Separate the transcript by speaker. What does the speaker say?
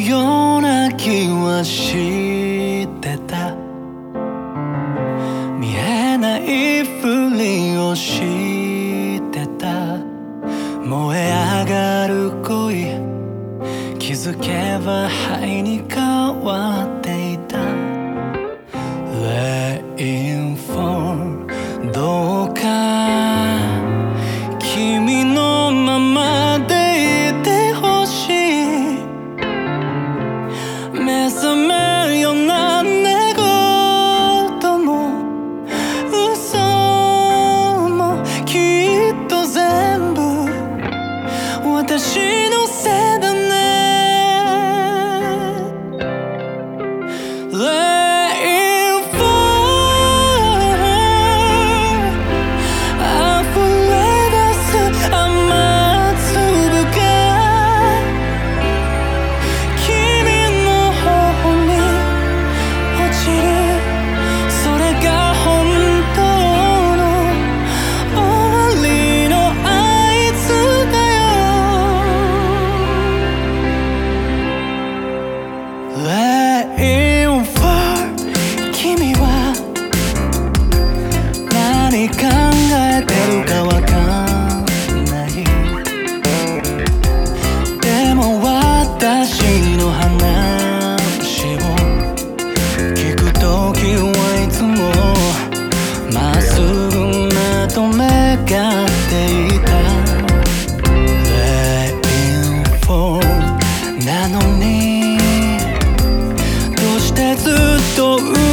Speaker 1: ような気はしてた。見えないふりをしてた。燃え上がる恋、気づけば灰に変わっていた。 Waiting for どうか君のままでいてほしい。目覚めよな寝言も嘘もきっと全部私のせいだね。 Waiting for 溢れ出す雨粒が君の頬に落ちる。それが本当の終わりの合図だよ。 Waiting for 君は何考えてるかわかんない。でも私の話を聞くときはいつもまっすぐまとめがっていた。 Waiting for なのにどうしてずっと